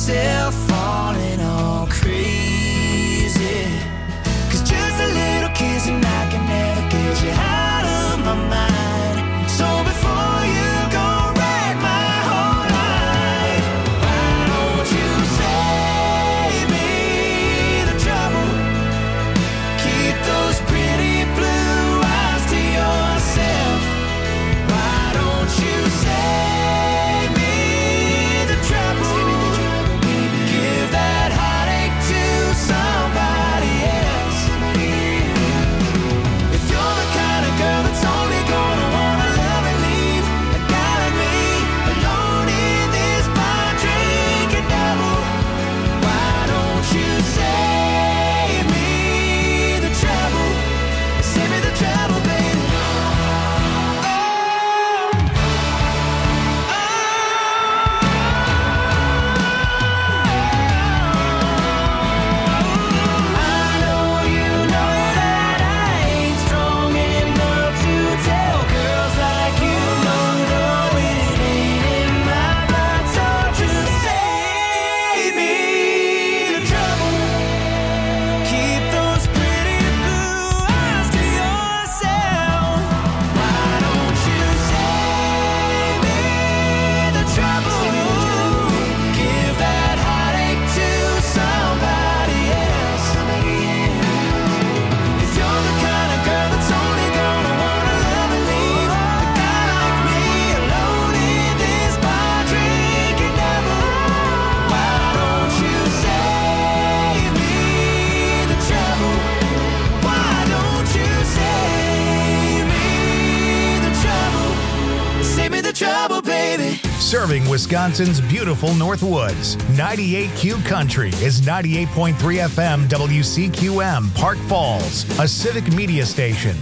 myself falling all crazy. 'Cause just a little kiss and I can never get you out of my mind. So before you go wreck my whole life, why don't you save me the trouble? Keep those pretty blue eyes to yourself. Why don't you save me the trouble? Give that heartache to somebody else. If you're the kind of girl that's only gonna wanna love and leave a guy like me alone in this bar drinking double, why don't you save me the trouble? Save me the trouble, baby. I know you know that I ain't strong enough to tell girls like you no, it ain't in my blood. So just save me the trouble. Keep those pretty blue eyes to yourself. Why don't you save me the trouble? Give that heartache to somebody else. If you're the kind of girl that's only gonna wanna love and leave a guy like me alone in this bar drinking double, why don't you save me the trouble? Why don't you save me the trouble? Save me the trouble, baby. Serving Wisconsin's beautiful Northwoods. 98Q Country is 98.3 FM WCQM Park Falls, a civic media station.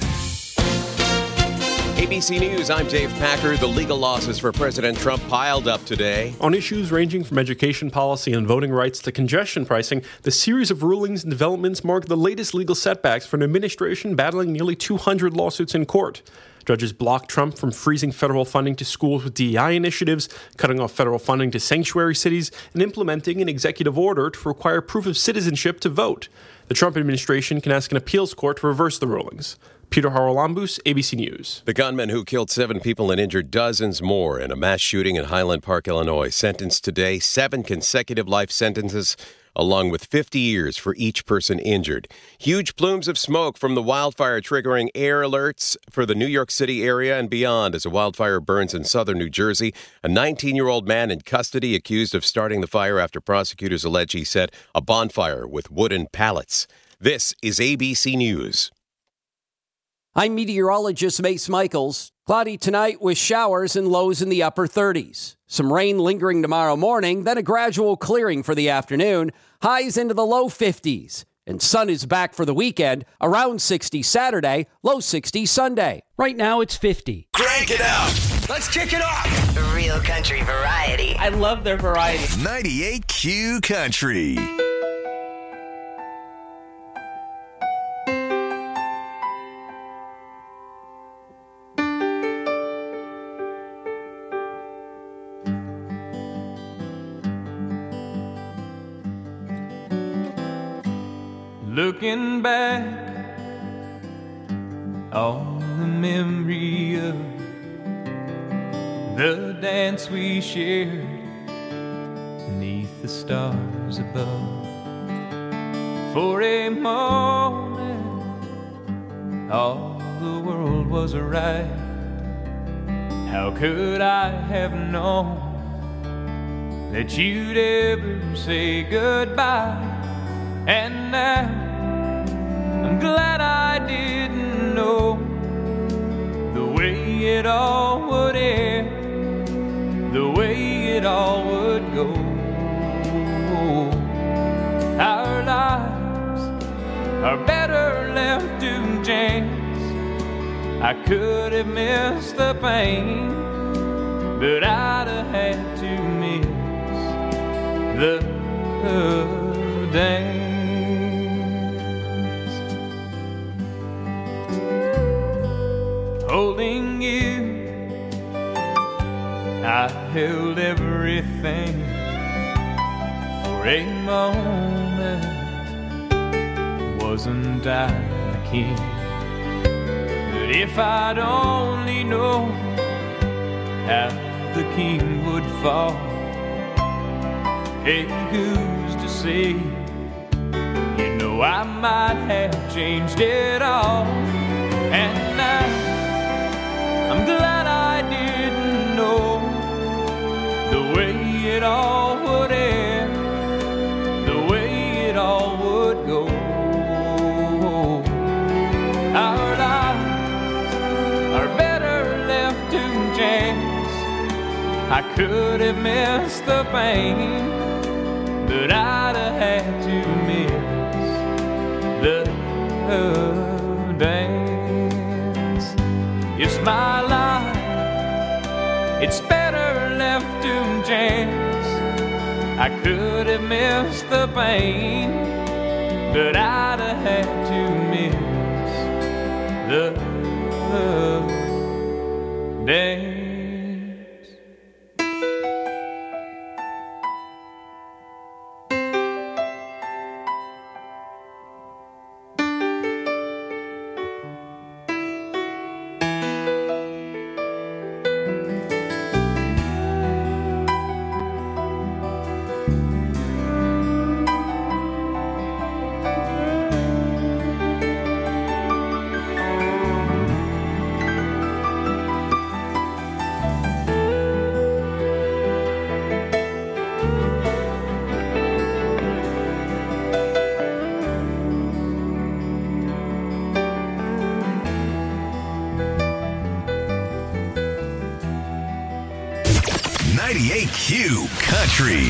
ABC News, I'm Dave Packer. The legal losses for President Trump piled up today. On issues ranging from education policy and voting rights to congestion pricing, the series of rulings and developments mark the latest legal setbacks for an administration battling nearly 200 lawsuits in court. Judges blocked Trump from freezing federal funding to schools with DEI initiatives, cutting off federal funding to sanctuary cities, and implementing an executive order to require proof of citizenship to vote. The Trump administration can ask an appeals court to reverse the rulings. Peter Haralambous, ABC News. The gunman who killed 7 people and injured dozens more in a mass shooting in Highland Park, Illinois, sentenced today 7 consecutive life sentences, along with 50 years for each person injured. Huge plumes of smoke from the wildfire triggering air alerts for the New York City area and beyond as a wildfire burns in southern New Jersey. A 19-year-old man in custody accused of starting the fire after prosecutors allege he set a bonfire with wooden pallets. This is ABC News. I'm meteorologist Mace Michaels. Cloudy tonight with showers and lows in the upper 30s. Some rain lingering tomorrow morning, then a gradual clearing for the afternoon. Highs into the low 50s. And sun is back for the weekend, around 60 Saturday, low 60 Sunday. Right now it's 50. Crank it up. Let's kick it off. Real country variety. I love their variety. 98Q Country. Looking back on the memory of the dance we shared beneath the stars above. For a moment, all the world was right. How could I have known that you'd ever say goodbye? And now I'm glad I didn't know the way it all would end, the way it all would go. Our lives are better left to chance. I could have missed the pain, but I'd have had to miss the dance. Holding you, I held everything. For a moment, wasn't I the king? But if I'd only known how the king would fall, hey, who's to say? You know I might have changed it all. And now I'm glad I didn't know the way it all would end, the way it all would go. Our lives are better left to chance. I could have missed the pain, but I'd have had to miss the dance. It's my life, it's better left to chance. I could have missed the pain, but I'd have had to miss the dance. Q Country.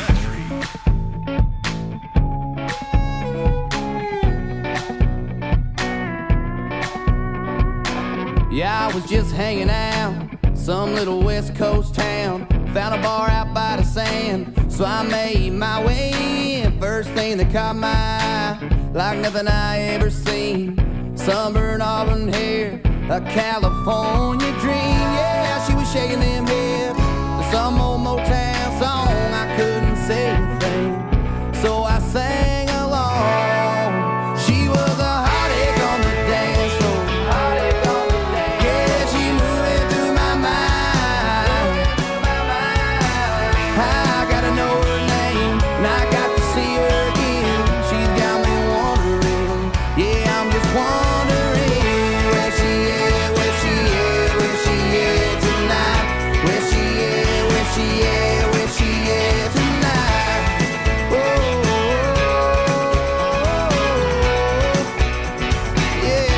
Yeah, I was just hanging out, some little West Coast town. Found a bar out by the sand, so I made my way in. First thing that caught my eye, like nothing I ever seen. Sunburned auburn hair, a California dream. Yeah, she was shaking them hips to some old Motown song. I couldn't say a thing, so I sang along. She was a heartache on the dance floor. Yeah, she moving through my mind. I gotta know her name, and I got to see her again. She's got me wondering, yeah, I'm just wondering where she is, where she is, where she is tonight. Where she is, where she is, where she is tonight. Oh, yeah.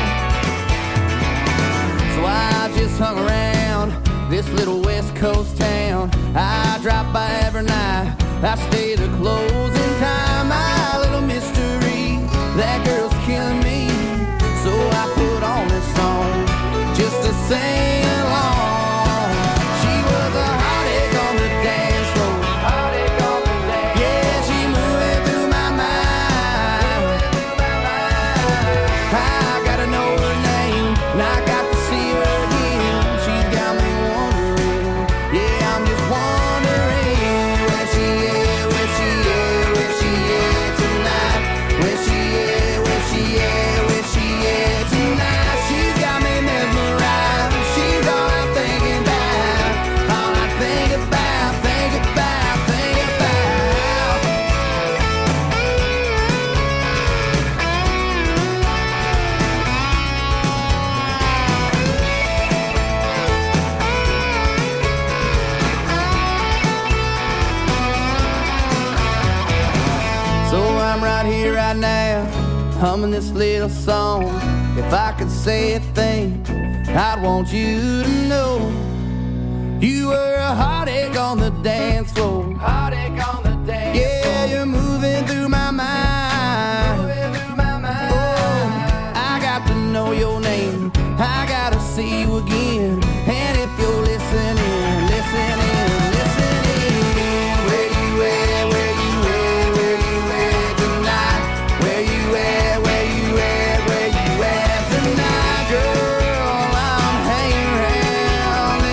So I just hung around this little West Coast town. I drop by every night, I stay the closing time. My little mystery, that girl's killing me. So I put on this song just to sing along. She was a heartache on the dance floor. Yeah, she moving through my mind. I gotta know her name, and I got to see her again. She's got me wondering, yeah, I'm just wondering where she is, where she is, where she is tonight. Where she is, where she is, where she is tonight. She's got me mesmerized. She's all I'm thinking about, all I think about, think about, think about. So I'm right here, right now, humming this little song. If I could say a thing, I'd want you to know you were a heartache on the dance floor. Heartache on the dance floor. Yeah, you're moving through my mind. Moving through my mind. Oh, I got to know your name, I gotta see you again. And if you're listening, listening, listening, where you at, where you at, where you at tonight? Where you at, where you at, where you at tonight? Girl, I'm hanging around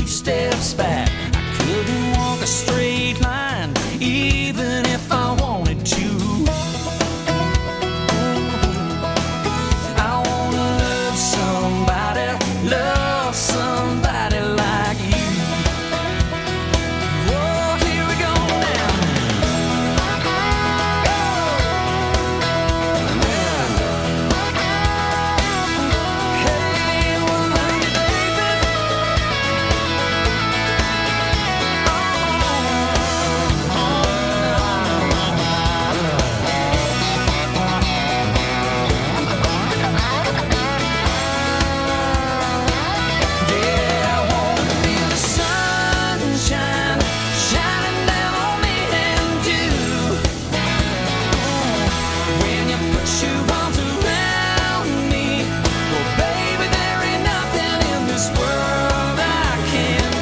steps back. I couldn't walk a straight line, even if I wanted to. I wanna love somebody like you. Whoa, here we go now. Hey, well, love you, baby. Yeah, I wanna feel the sunshine shining down on me and you. When you put your arms around me, well, baby, there ain't nothing in this world I can't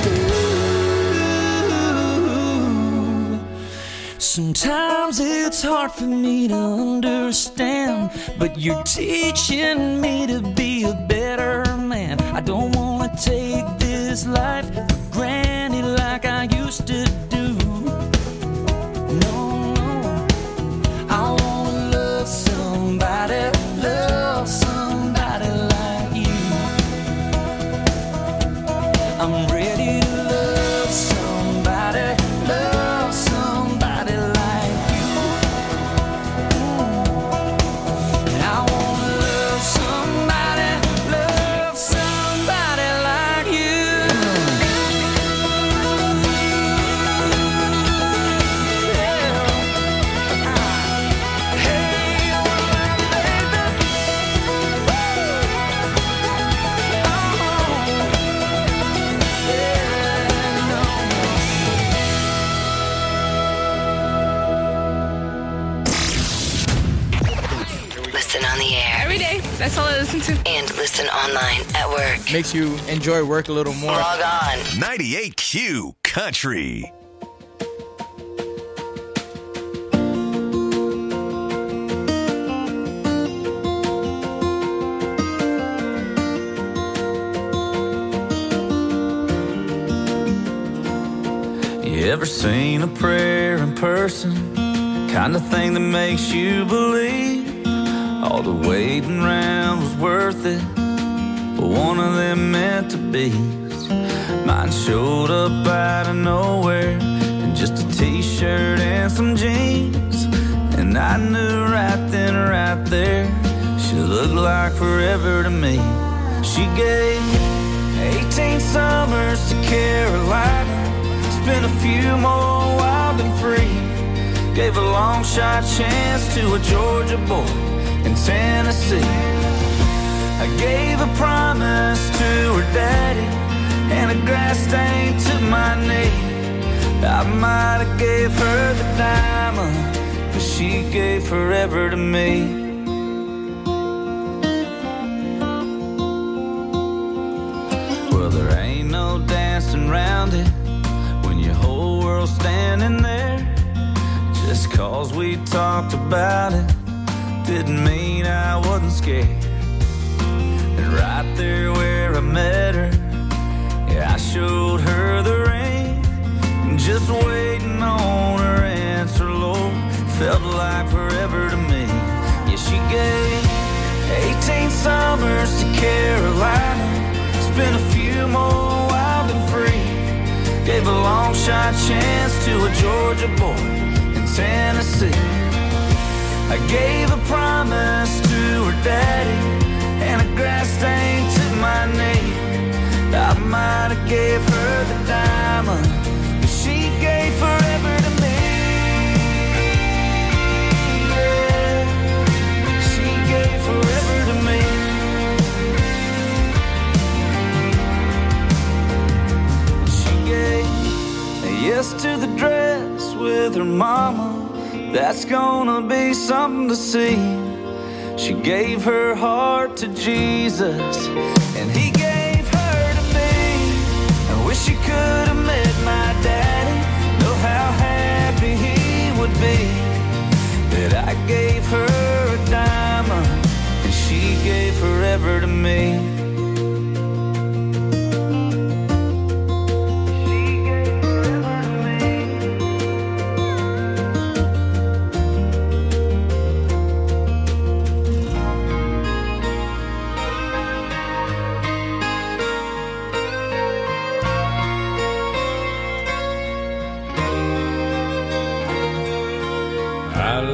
do. Sometimes it's hard for me to understand, but you're teaching me to be a better man. I don't wanna take this life for granted like I used to do. No, no. I wanna love somebody like you. I'm ready to love somebody like you. And I wanna love somebody like you. Hey, Listen on the air. Every day. That's all I listen to. And listen online at work. Makes you enjoy work a little more. Log on. 98Q Country. You ever seen a prayer in person? Kind of thing that makes you believe all the waiting around was worth it, but one of them meant to be. Mine showed up out of nowhere in just a t-shirt and some jeans, and I knew right then, right there, she looked like forever to me. She gave 18 summers to Carolina, spent a few more wild and free, gave a long shot chance to a Georgia boy in Tennessee. I gave a promise to her daddy and a grass stain to my knee. I might have gave her the diamond, but she gave forever to me. Well, there ain't no dancing around it when your whole world's standing there. Just cause we talked about it didn't mean I wasn't scared. And right there where I met her, yeah, I showed her the ring, just waiting on her answer, Lord, felt like forever to me. Yeah, she gave 18 summers to Carolina, spent a few more wild and free, gave a long shot chance to a Georgia boy in Tennessee. I gave a promise to her daddy and a grass stain to my knee. I might have gave her the diamond, but she gave forever to me. Yeah, she gave forever to me. She gave a yes to the dress with her mama. That's gonna be something to see. She gave her heart to Jesus, and he gave her to me. I wish she could have met my daddy, know how happy he would be that I gave her a diamond and she gave forever to me.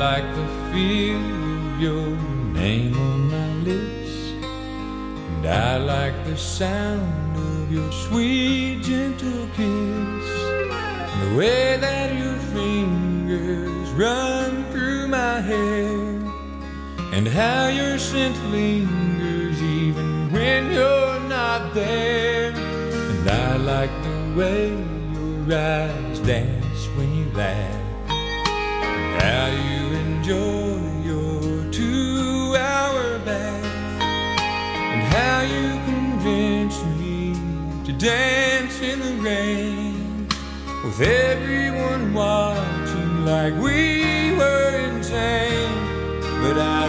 like the feel of your name on my lips, and I like the sound of your sweet, gentle kiss, and the way that your fingers run through my hair, and how your scent lingers even when you're not there. And I like the way your eyes dance when you laugh, and how you enjoy your 2-hour bath, and how you convince me to dance in the rain, with everyone watching like we were insane. But I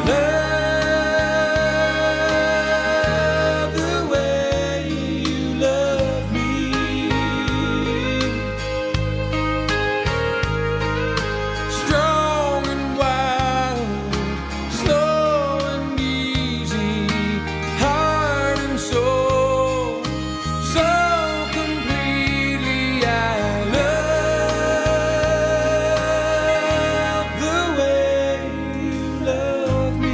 love the way you love me, strong and wild, slow and easy, heart and soul, so completely. I love the way you love me.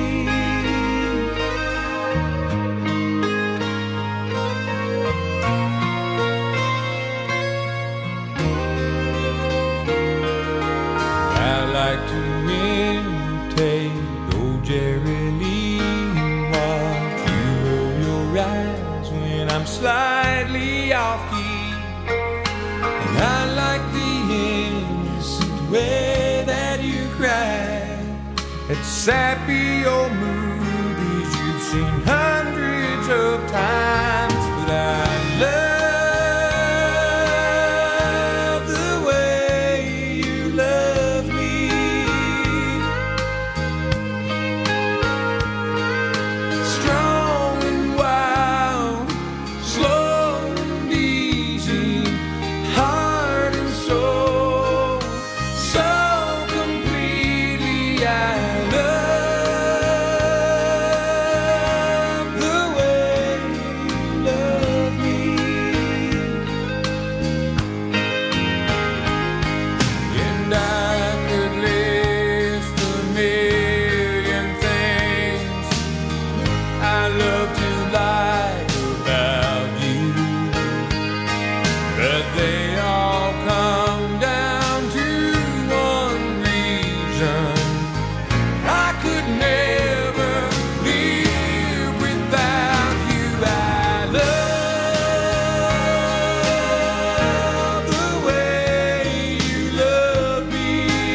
I like to imitate old Jerry Lee and watch you roll your eyes when I'm slightly off key. And I like the innocent way that you cry at sappy old movies you've seen hundreds of times. But I love the way you love me, strong and wild, slow and easy, heart and soul, so completely. I love the way you love me. And I could list a million things I love to like about you, but they all come down to one reason: I could never live without you. I love the way you love me,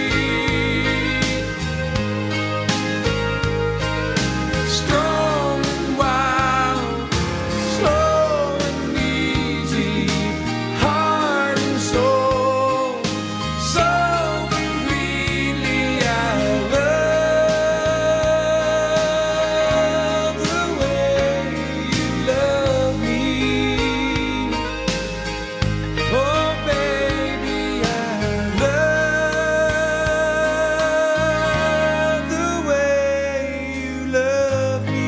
strong and wild, slow and easy, heart and soul, so completely. I love the way you love me. Oh baby, I love the way you love me.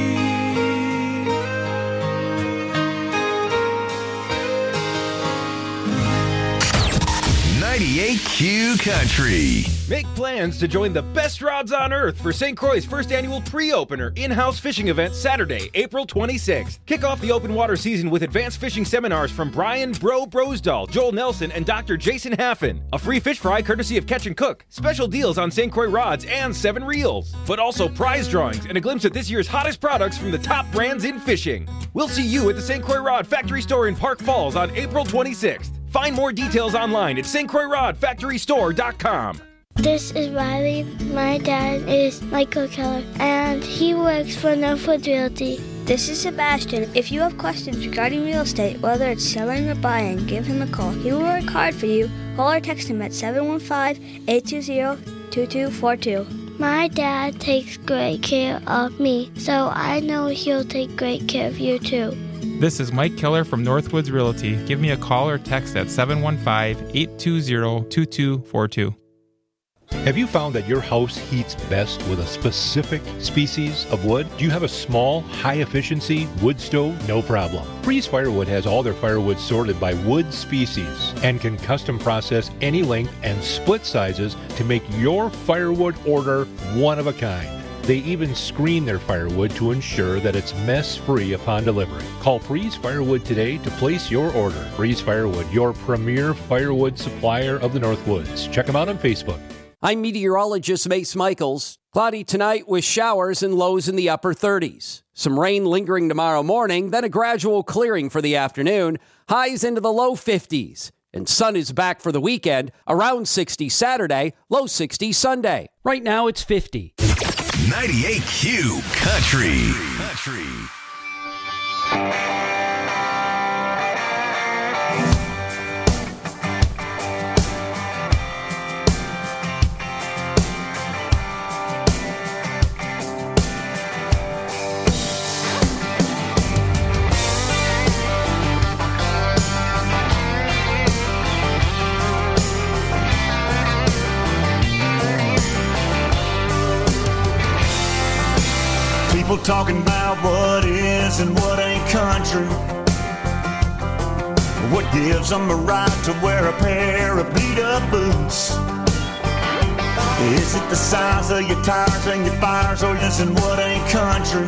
98Q Country. Make plans to join the best rods on earth for St. Croix's first annual pre-opener in-house fishing event Saturday, April 26th. Kick off the open water season with advanced fishing seminars from Brian Brosdahl, Joel Nelson, and Dr. Jason Haffen. A free fish fry courtesy of Catch and Cook. Special deals on St. Croix rods and 7 reels. But also prize drawings and a glimpse at this year's hottest products from the top brands in fishing. We'll see you at the St. Croix Rod Factory Store in Park Falls on April 26th. Find more details online at stcroixrodfactorystore.com. This is Riley. My dad is Michael Keller, and he works for Northwoods Realty. This is Sebastian. If you have questions regarding real estate, whether it's selling or buying, give him a call. He will work hard for you. Call or text him at 715-820-2242. My dad takes great care of me, so I know he'll take great care of you too. This is Mike Keller from Northwoods Realty. Give me a call or text at 715-820-2242. Have you found that your house heats best with a specific species of wood? Do you have a small, high-efficiency wood stove? No problem. Freeze Firewood has all their firewood sorted by wood species and can custom process any length and split sizes to make your firewood order one of a kind. They even screen their firewood to ensure that it's mess-free upon delivery. Call Freeze Firewood today to place your order. Freeze Firewood, your premier firewood supplier of the Northwoods. Check them out on Facebook. I'm meteorologist Mace Michaels. Cloudy tonight with showers and lows in the upper 30s. Some rain lingering tomorrow morning, then a gradual clearing for the afternoon. Highs into the low 50s. And sun is back for the weekend, around 60 Saturday, low 60 Sunday. Right now it's 50. 98Q Country. People talking about what is and what ain't country. What gives them a right to wear a pair of beat-up boots? Is it the size of your tires and your fires, or is it what ain't country?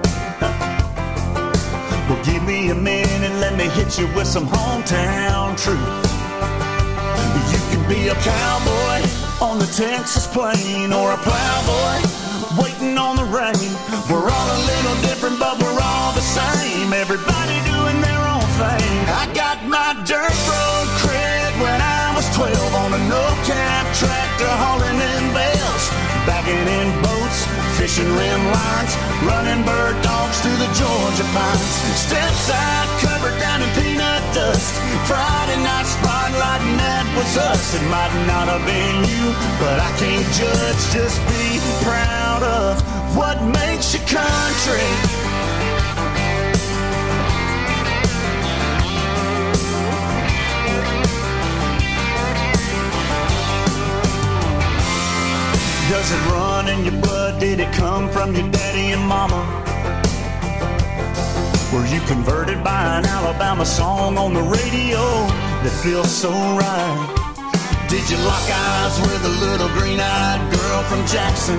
Well, give me a minute, let me hit you with some hometown truth. You can be a cowboy on the Texas plain, or a plowboy waiting on the rain. We're all a little different, but we're all the same. Everybody doing their own thing. I got my dirt road cred when I was 12 on a no-cab tractor hauling in bales, bagging in boats, fishing rim lines, running bird dogs through the Georgia pines. Stepside covered down in peanut dust. Friday night spotlight, and that was us. It might not have been you, but I can't judge. Just be proud of what makes you country. Does it run in your blood? Did it come from your daddy and mama? Were you converted by an Alabama song on the radio that feels so right? Did you lock eyes with a little green-eyed girl from Jackson?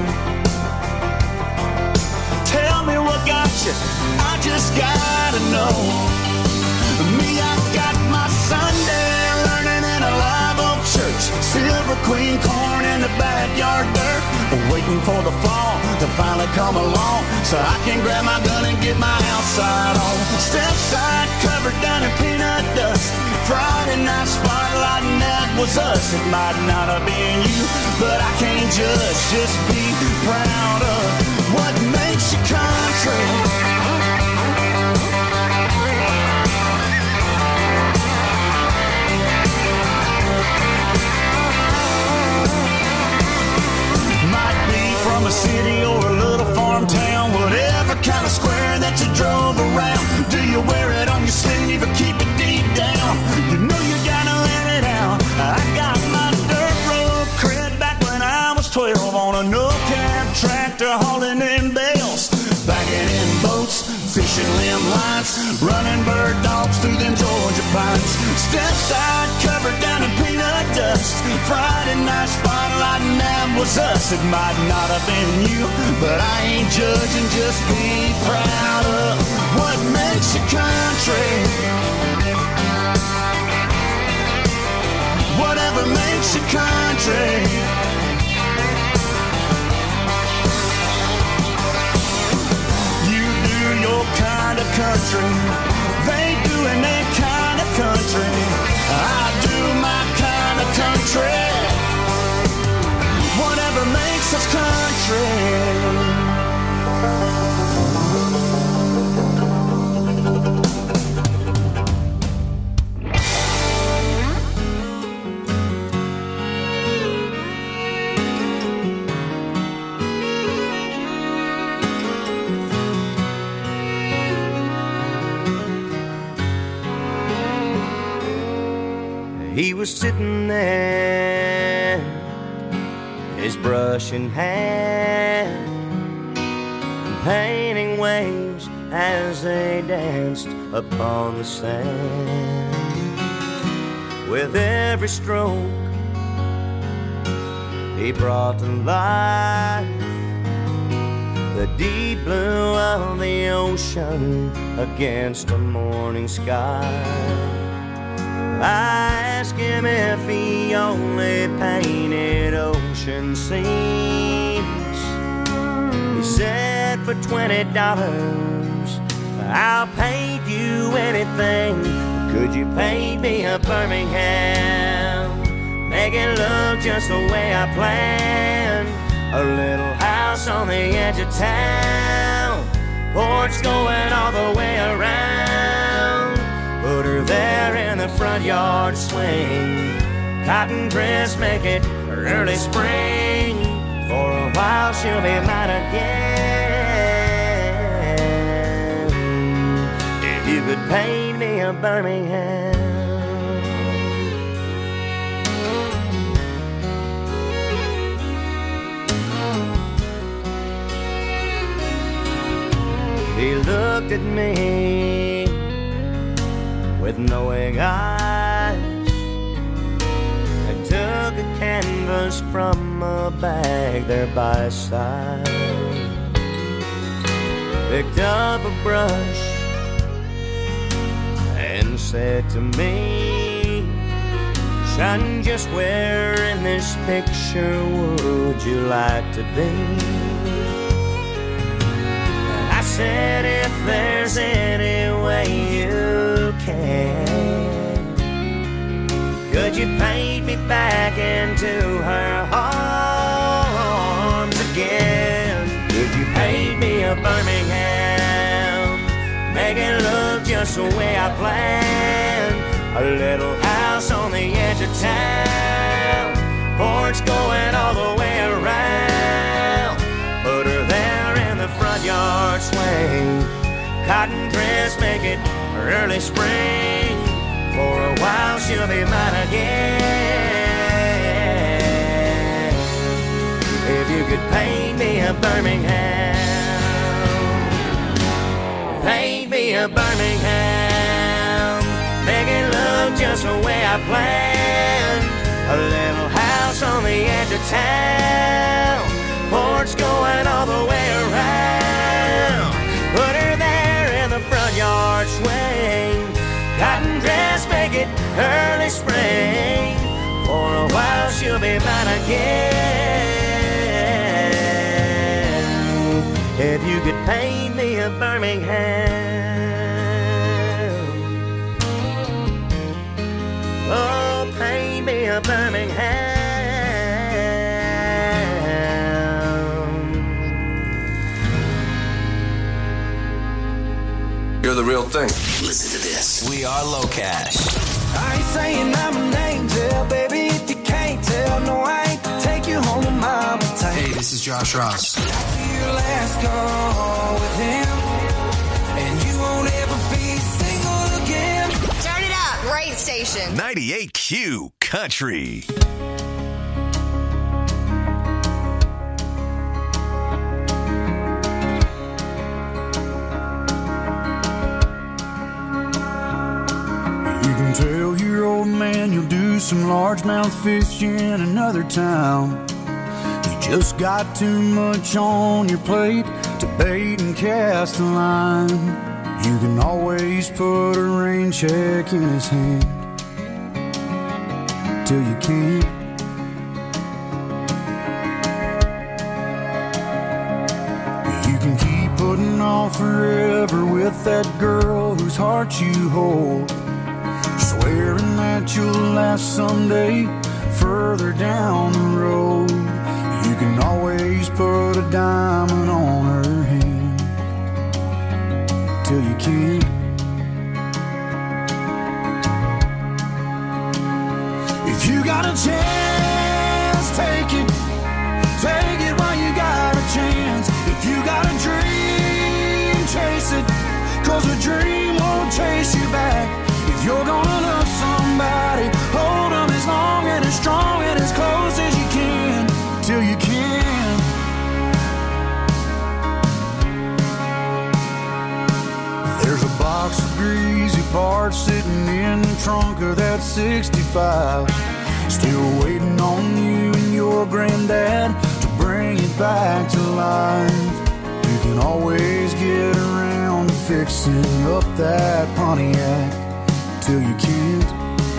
Tell me what got you, I just gotta know. Me, I got my Sunday learning in a live oak church. Silver Queen corn in the backyard dirt, waiting for the fall to finally come along, so I can grab my gun and get my outside on. Stepside covered down in peanut dust. Friday night spotlight, and that was us. It might not have been you, but I can't judge. Just be proud of what makes you country. From a city or a little farm town, whatever kind of square that you drove around. Do you wear it on your sleeve or keep it deep down? You know you gotta let it out. I got my dirt road cred back when I was 12 on a no-cab tractor hauling in bales, bagging in boats, fishing limb lines, running bird dogs through them Georgia pines. Stepside covered down in peanut dust. Friday night spotlight, and that was us. It might not have been you, but I ain't judging. Just be proud of what makes you country. Whatever makes you country. Your kind of country, they doing their kind of country. I do my kind of country. Whatever makes us country. He was sitting there his brush in hand, painting waves as they danced upon the sand. With every stroke he brought to life the deep blue of the ocean against a morning sky. I asked him if he only painted ocean scenes. He said, for $20 I'll paint you anything. Could you paint me a Birmingham? Make it look just the way I planned. A little house on the edge of town, porch going all the way around. Put her there in the front yard swing. Cotton dress, make it early spring. For a while she'll be mine again. If you could paint me a Birmingham. He looked at me with knowing eyes and took a canvas from a bag there by his side. Picked up a brush and said to me, son, just where in this picture would you like to be? I said, if there's any way you can, could you paint me back into her arms again? Could you paint me a Birmingham? Make it look just the way I planned. A little house on the edge of town, porch going all the way around. Put her there in the front yard swing. Cotton dress, make it early spring. For a while she'll be mine again. If you could paint me a Birmingham, paint me a Birmingham. Make it look just the way I planned. A little house on the edge of town, porch going all the way around. Put her there in the front yard swing. Cotton dress, make it early spring. For a while she'll be mine again. If you could paint me a Birmingham, oh, paint me a Birmingham. You're the real thing. Listen to this. We are Low Cash. I ain't saying I'm an angel, baby, if you can't tell. No, I ain't take you home to mama tight. Hey, this is Josh Ross. Got to your last call with him, and you won't ever be single again. Turn it up. Great station. 98Q Country. Tell your old man you'll do some largemouth fishing in another town. You just got too much on your plate to bait and cast a line. You can always put a rain check in his hand till you can't. You can keep putting off forever with that girl whose heart you hold, swearing that you'll last someday further down the road. You can always put a diamond on her hand till you can't. If you got a chance, take it. Take it while you got a chance. If you got a dream, chase it, 'cause a dream won't chase you back. If you're gonna love somebody, hold them as long and as strong and as close as you can till you trunk of that 65. Still waiting on you and your granddad to bring it back to life. You can always get around to fixing up that Pontiac till you can't.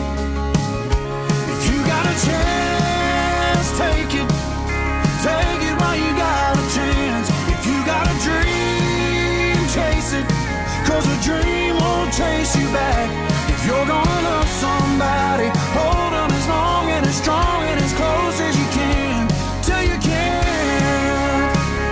If you got a chance, take it. Take it while you got a chance. If you got a dream, chase it. 'Cause a dream won't chase you back. If you're gonna love somebody, hold them as long and as strong and as close as you can, till you can't.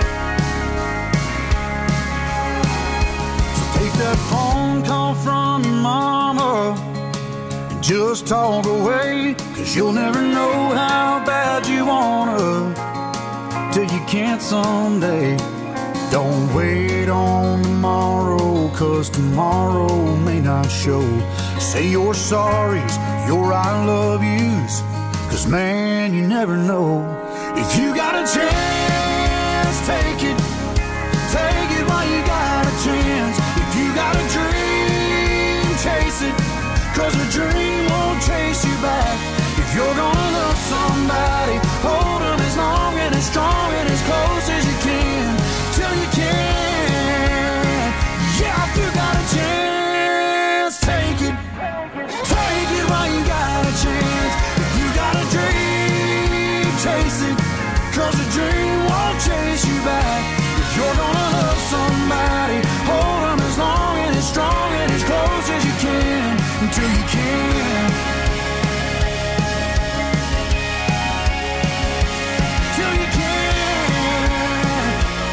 So take that phone call from your mama and just talk away. 'Cause you'll never know how bad you wanna till you can't someday. Don't wait on tomorrow, 'cause tomorrow may not show. Say your sorries, your I love yous, 'cause man, you never know. If you got a chance, take it. Take it while you got a chance. If you got a dream, chase it. 'Cause a dream won't chase you back. If you're gonna love somebody, hold them as long and as strong and as close as you can, till you can. Yeah, if you got a chance, take it. Take it while you got a chance. If you got a dream, chase it. 'Cause a dream won't chase you back. If you're gonna love somebody, hold them as long and as strong and as close as you can, until you can. Till you can.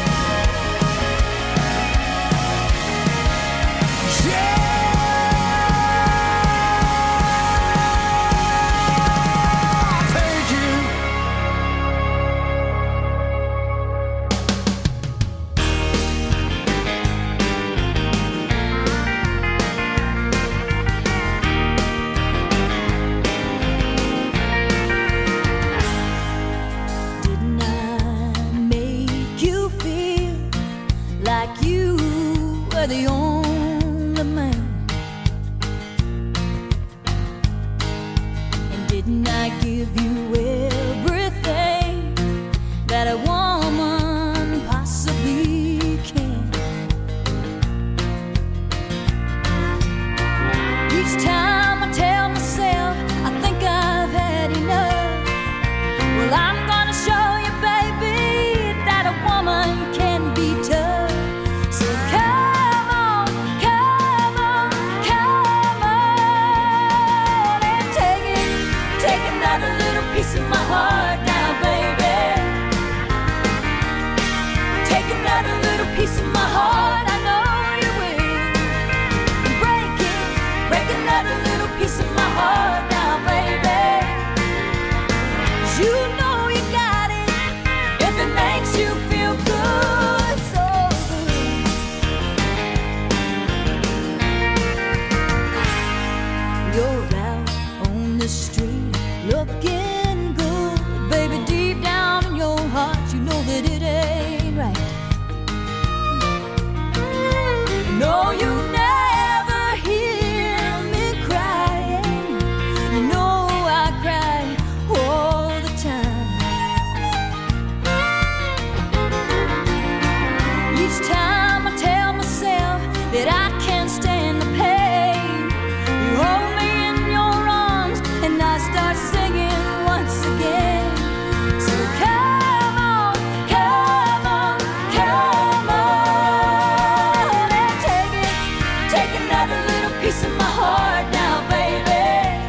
Yeah. Take it. Didn't I make you feel like you were the only man? And didn't I give you everything that a woman possibly can? Each time I tell myself I think I've had enough, well, I'm gonna show you, baby, that a woman can be tough. So come on, come on, come on, and take it. Take another little piece of my heart now, baby. Take another little piece of my heart, I know you will. Break it, break another little piece of my heart now, baby. You know you got it if it makes you feel good, so good. You're out on the street looking good, baby. Deep down in your heart, you know that it ain't right. No, you never hear me crying. You know I cry all the time. Each time I tell myself that I can't stand the pain, you hold me in your arms and I start singing once again. So come on, come on, come on, and take it. Take another little piece of my heart now, baby.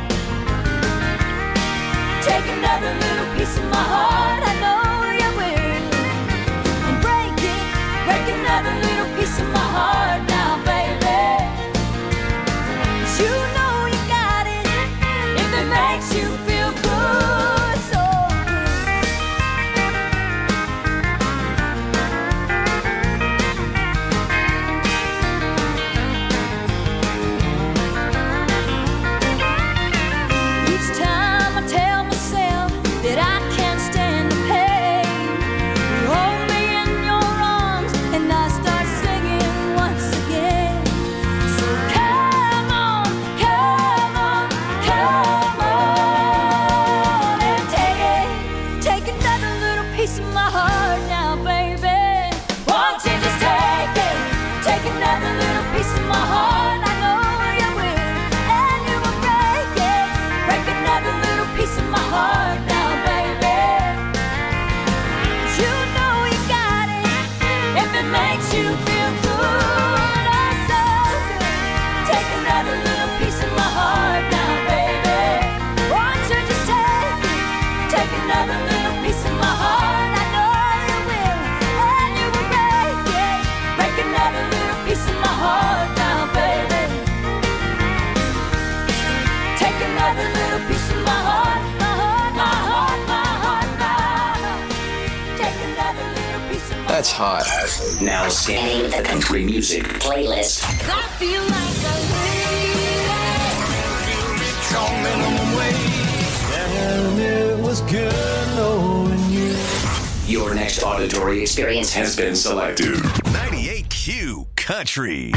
Take another little piece of my heart, I know you will. And break it, break another little piece of my heart now, baby. 'Cause you know you got it if it makes you feel good, so good. Each time I tell myself that I can't stand That's hot. Now scanning the country music playlist. I feel like a lady. And it was good knowing you. Your next auditory experience has been selected. 98Q Country.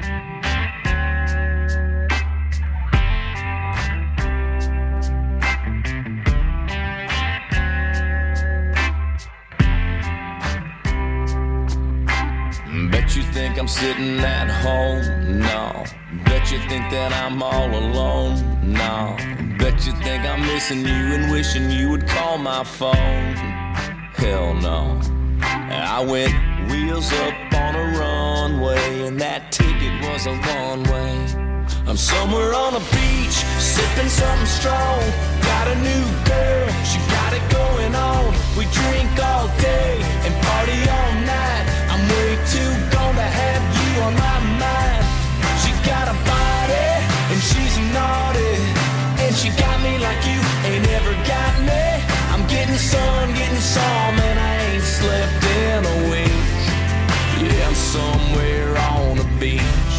Bet you think I'm sitting at home? No. Bet you think that I'm all alone? No. Bet you think I'm missing you and wishing you would call my phone? Hell no. I went wheels up on a runway, and that ticket was a one-way. I'm somewhere on a beach, sipping something strong. Got a new girl, she got it going on. We drink all day and party all night. I'm way too gone to have you on my mind. She got a body and she's naughty, and she got me like you ain't ever got me. I'm getting some, and I ain't slept in a week. Yeah, I'm somewhere on a beach.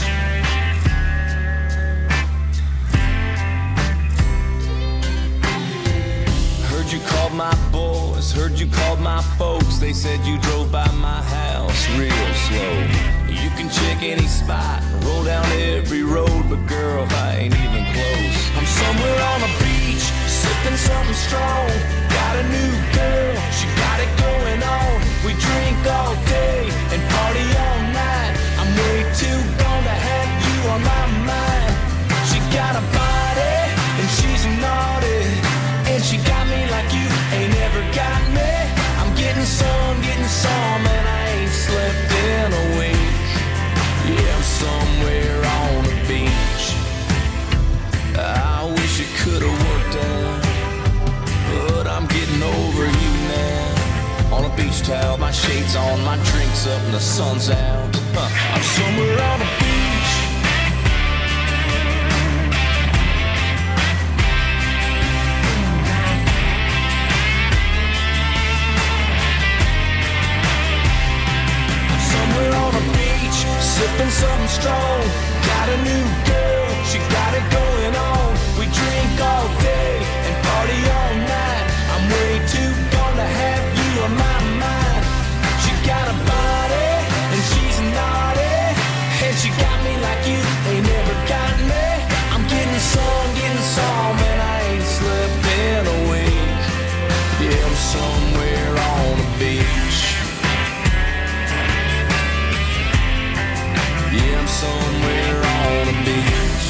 Heard you called my boys, heard you called my folks. They said you drove by my house real slow. You can check any spot, roll down every road, but girl, I ain't even close. I'm somewhere on a beach, sipping something strong. Got a new girl, she got it going on. We drink all day and party all night. I'm way too gone to have you on my mind. She got a body and she's naughty, and she got me like you ain't ever got me. I'm getting some, and I ain't slept in a week. Yeah, I'm somewhere on a beach. I wish it could've worked out, but I'm getting over you now. On a beach towel, my shades on, my drinks up, and the sun's out. I'm somewhere on a beach. Sipping something strong, got a new girl, she got it going on. We drink all day and party all night. I'm way too gone to have you on my mind. She got a body and she's naughty, and she got me like you ain't never got me. I'm getting some, and I ain't slept in a week. Yeah, I'm somewhere on a beach. Yeah, I'm somewhere on a beach.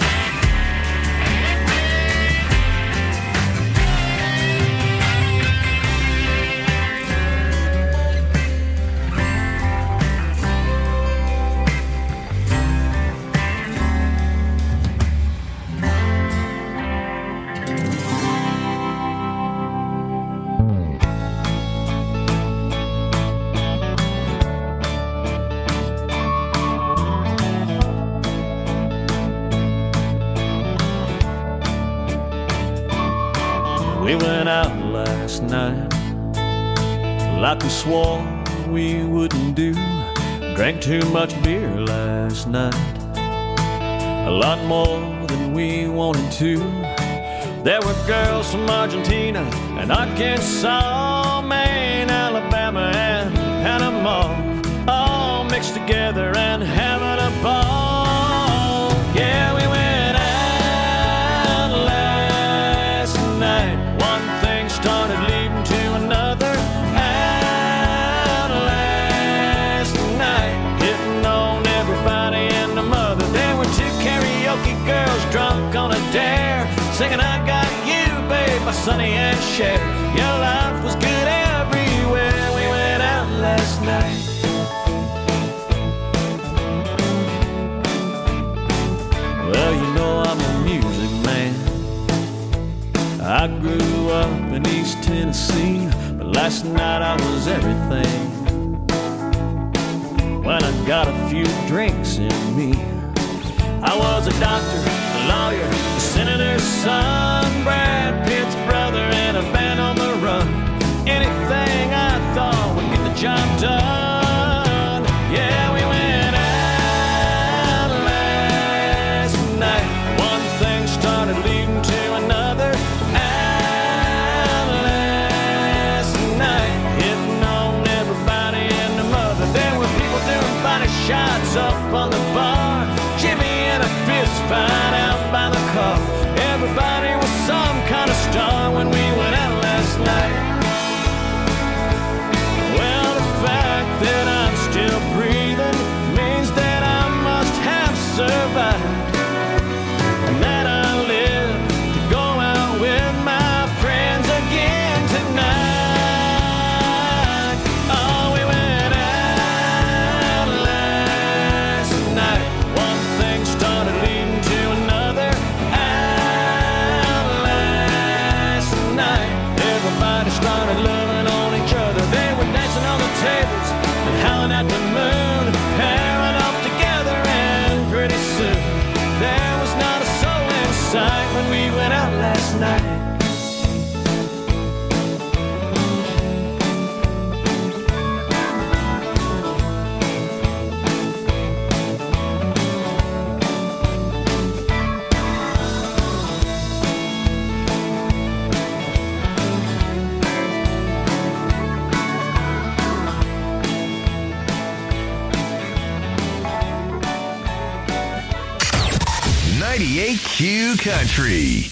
We went out last night like we swore we wouldn't do. Drank too much beer last night, a lot more than we wanted to. There were girls from Argentina and Arkansas, Maine, Alabama, and Panama, all mixed together and having a ball. Yeah, we went out last night. One thing started leading to another. Out last night, hitting on everybody and the mother. There were two karaoke girls drunk on a dare, singing I Got You, babe, by Sonny and Cher. Your life was good everywhere. We went out last night. Well, you know I'm a music man. I grew up in East Tennessee, but last night I was everything. When I got a few drinks in me, I was a doctor, a lawyer, a senator's son, Brad Pitt's brother, and a band on the run. Anything I thought would get the job done. Country.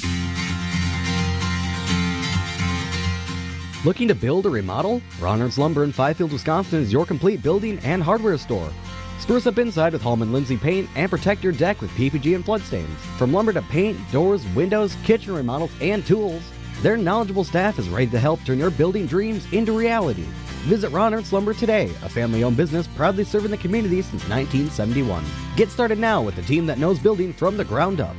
Looking to build or remodel? Ronard's Lumber in Fifield, Wisconsin is your complete building and hardware store. Spruce up inside with Hallman Lindsay paint and protect your deck with PPG and flood stains. From lumber to paint, doors, windows, kitchen remodels, and tools, their knowledgeable staff is ready to help turn your building dreams into reality. Visit Ronard's Lumber today, a family-owned business proudly serving the community since 1971. Get started now with a team that knows building from the ground up.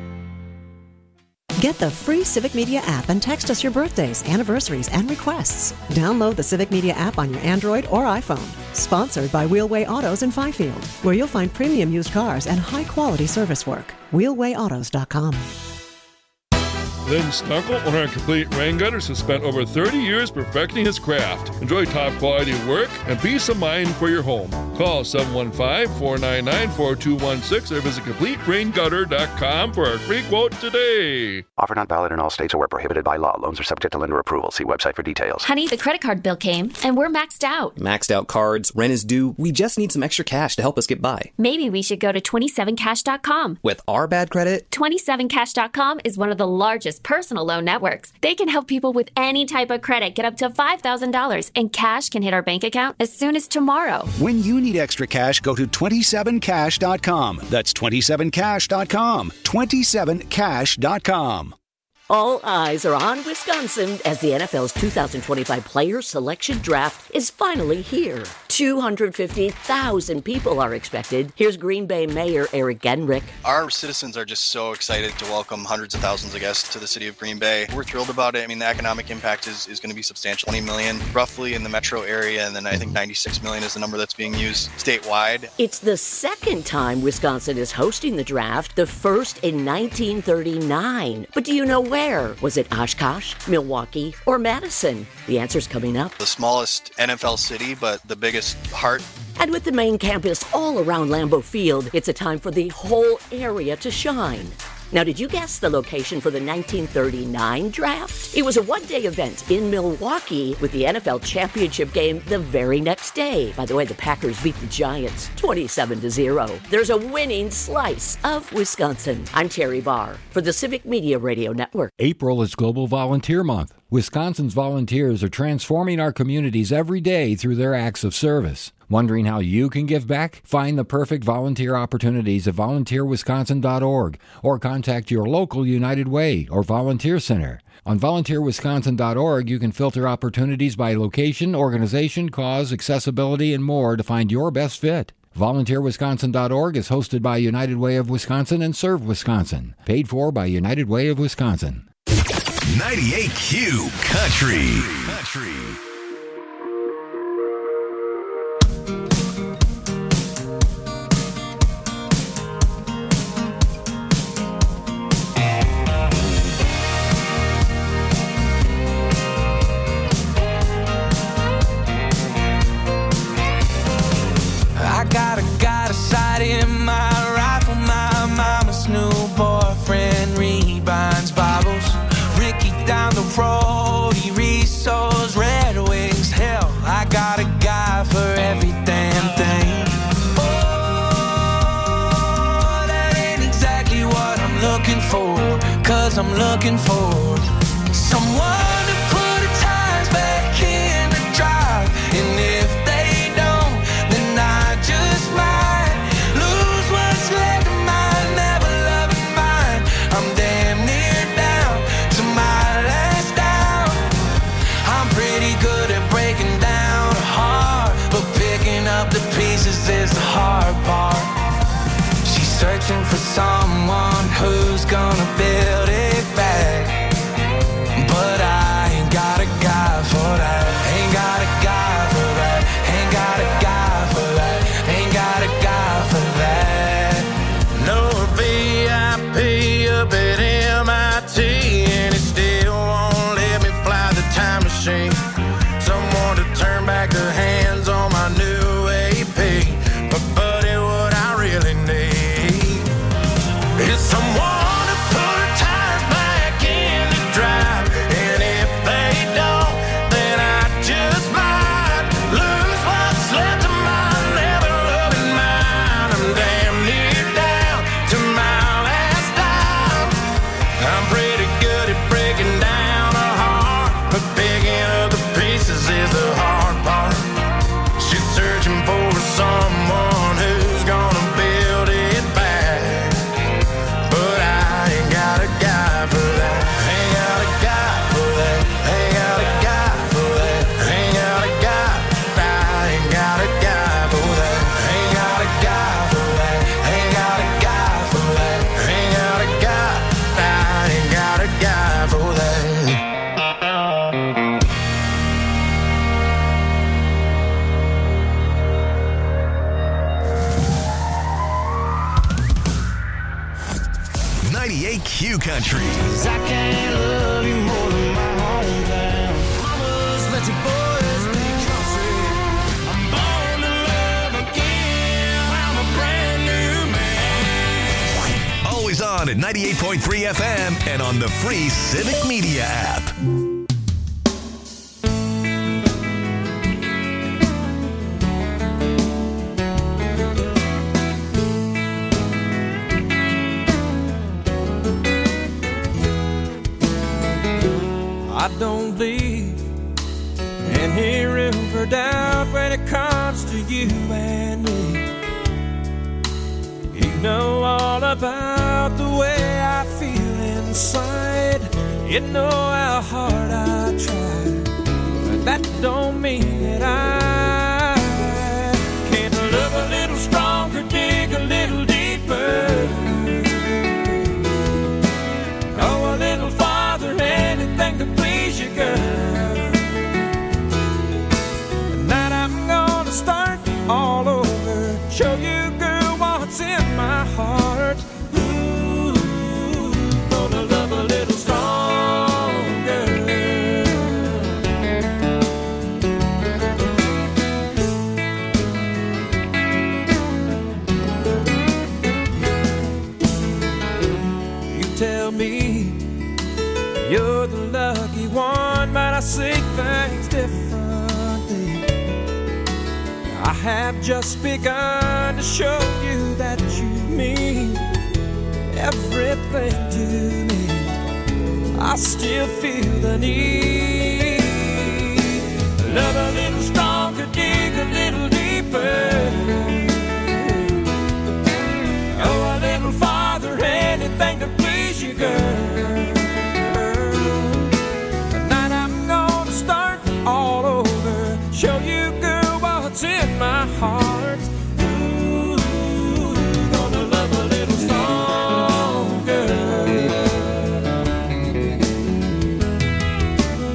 Get the free Civic Media app and text us your birthdays, anniversaries, and requests. Download the Civic Media app on your Android or iPhone. Sponsored by Wheelway Autos in Fifield, where you'll find premium used cars and high-quality service work. WheelwayAutos.com. Lynn Stunkel, owner of Complete Rain Gutters, has spent over 30 years perfecting his craft. Enjoy top quality work and peace of mind for your home. Call 715-499-4216 or visit CompleteRainGutter.com for a free quote today. Offer not valid in all states or where prohibited by law. Loans are subject to lender approval. See website for details. Honey, the credit card bill came, and we're maxed out. Maxed out cards, rent is due. We just need some extra cash to help us get by. Maybe we should go to 27cash.com. With our bad credit? 27cash.com is one of the largest personal loan networks. They can help people with any type of credit get up to $5,000, and cash can hit our bank account as soon as tomorrow. When you need extra cash, go to 27cash.com. That's 27cash.com. 27cash.com. All eyes are on Wisconsin as the NFL's 2025 Player Selection Draft is finally here. 250,000 people are expected. Here's Green Bay Mayor Eric Genrich. Our citizens are just so excited to welcome hundreds of thousands of guests to the city of Green Bay. We're thrilled about it. I mean, the economic impact is going to be substantial. 20 million roughly in the metro area, and then I think 96 million is the number that's being used statewide. It's the second time Wisconsin is hosting the draft, the first in 1939. But do you know where? Was it Oshkosh, Milwaukee, or Madison? The answer's coming up. The smallest NFL city, but the biggest heart. And with the main campus all around Lambeau Field, it's a time for the whole area to shine. Now, did you guess the location for the 1939 draft? It was a one-day event in Milwaukee with the NFL championship game the very next day. By the way, the Packers beat the Giants 27-0. There's a winning slice of Wisconsin. I'm Terry Barr for the Civic Media Radio Network. April is Global Volunteer Month. Wisconsin's volunteers are transforming our communities every day through their acts of service. Wondering how you can give back? Find the perfect volunteer opportunities at volunteerwisconsin.org or contact your local United Way or volunteer center. On volunteerwisconsin.org, you can filter opportunities by location, organization, cause, accessibility, and more to find your best fit. VolunteerWisconsin.org is hosted by United Way of Wisconsin and Serve Wisconsin. Paid for by United Way of Wisconsin. 98Q Country. I got a sight in my rifle. My mama's new boyfriend rebinds Bibles. Ricky down the road, he resows Red Wings. Hell, I got a guy for every damn thing. Oh, that ain't exactly what I'm looking for. 'Cause I'm looking for someone to put the tires back in the drive. And if they don't, then I just might lose what's left of my never-loving mind. I'm damn near down to my last down. I'm pretty good at breaking down a heart, but picking up the pieces is the hard part. She's searching for someone who's gonna build it back. Q Country. 'Cause I can't love you more than my hometown. Mamas, let your boys be country. I'm born to love again. I'm a brand new man. Always on at 98.3 FM and on the free Civic Media app. I don't leave any room for doubt when it comes to you and me. You know all about the way I feel inside. You know how hard I try, but that don't mean that I can't love a little stronger, dig a little deeper, go a little farther, anything to please you, girl. Tonight I'm gonna start all over, show you, girl, what's in my heart. Ooh, gonna love a little stronger. You tell me you're the lucky one, but I see things differently. I have just begun to show you that you mean everything to me. I still feel the need. Love a little stronger, dig a little deeper, go a little farther, anything to please you, girl. Tonight I'm gonna start all over, show you, girl, what's in my heart. Ooh, gonna love a little stronger.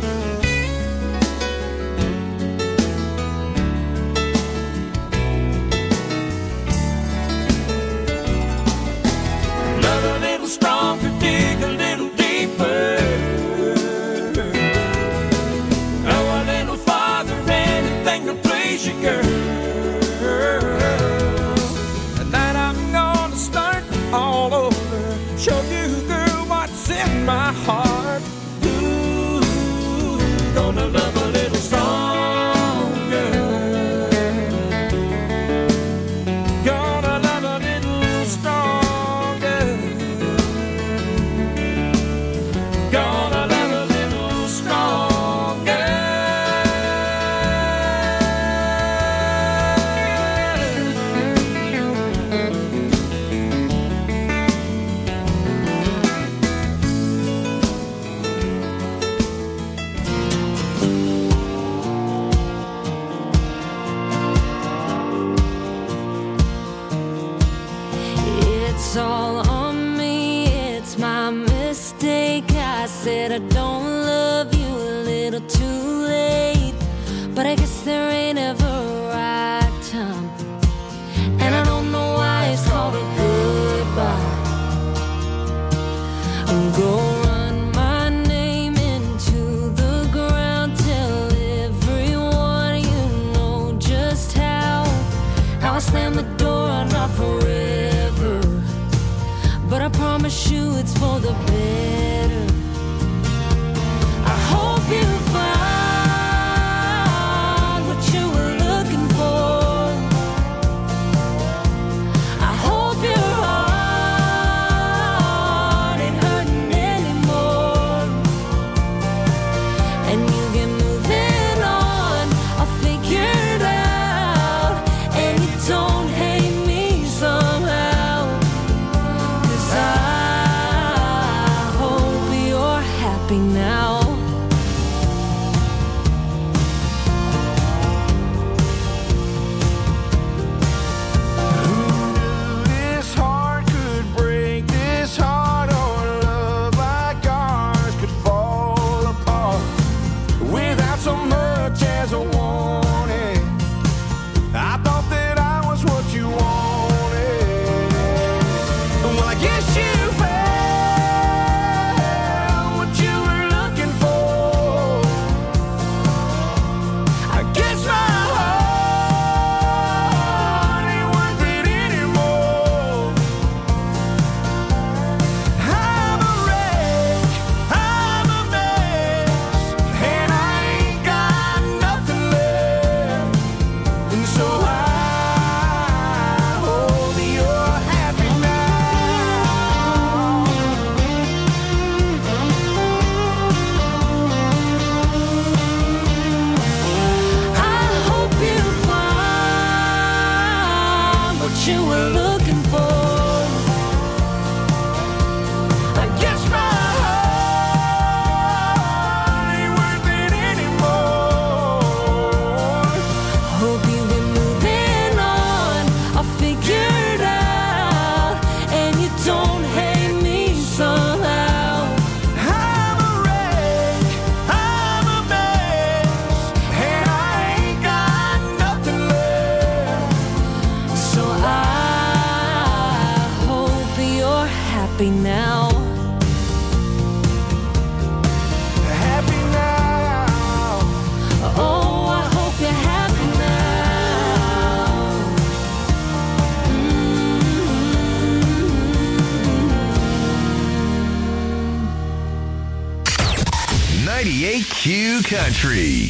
98Q Country.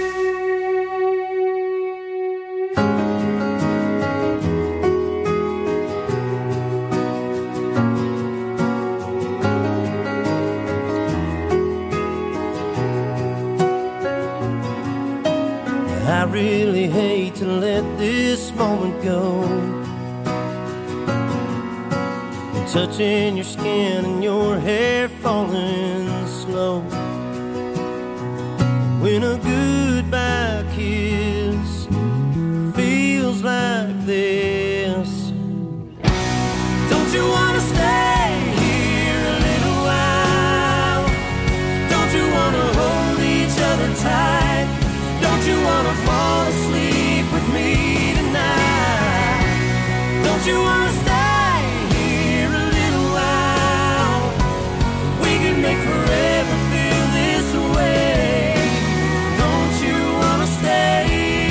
I really hate to let this moment go. Touching your skin and your hair falling slow. When a goodbye kiss feels like this, don't you wanna stay here a little while? Don't you wanna hold each other tight? Don't you wanna fall asleep with me tonight? Don't you wanna stay here a little while? We can make forever feel this way. Don't you wanna stay?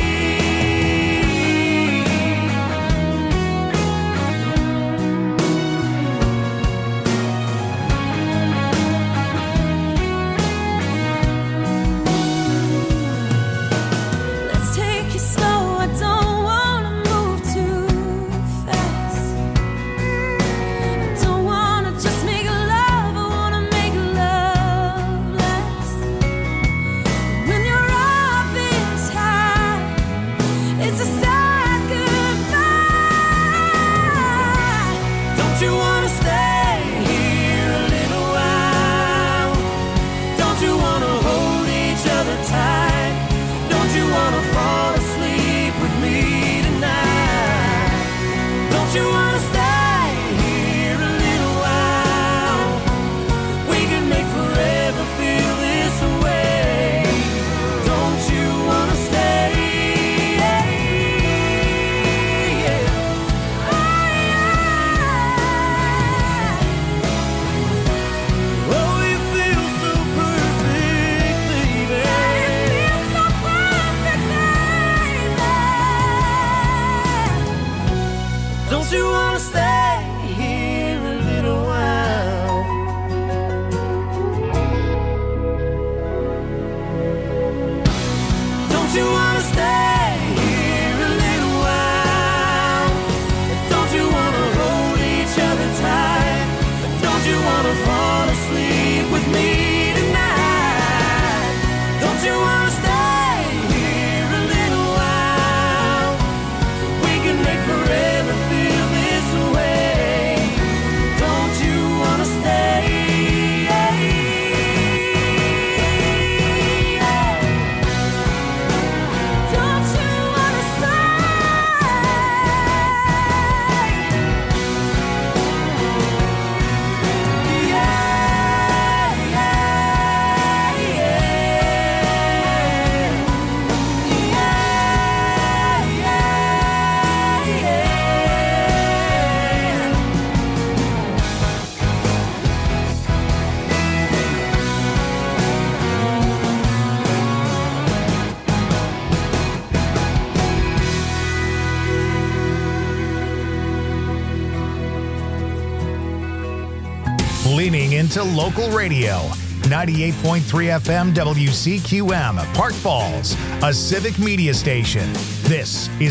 Let's take it slow. I don't wanna move too fast. I don't wanna just make love. I wanna make love last. When you're up this high, it's a sad goodbye. Don't you wanna stay here a little while? Don't you wanna hold each other tight? Don't you wanna fall asleep with me tonight? Don't you wanna stay here a little while? We can make forever feel this way. Don't you wanna stay? Oh, you feel so perfect, baby. Don't you wanna stay here a little while? Don't you wanna stay here a little while? Don't you wanna hold each other tight? Don't you wanna fall asleep with me tonight? Don't you wanna stay here a little while? We can make forever feel this way. Don't you wanna stay? Don't you wanna Leaning into local radio. 98.3 FM WCQM, Park Falls, a civic media station. This is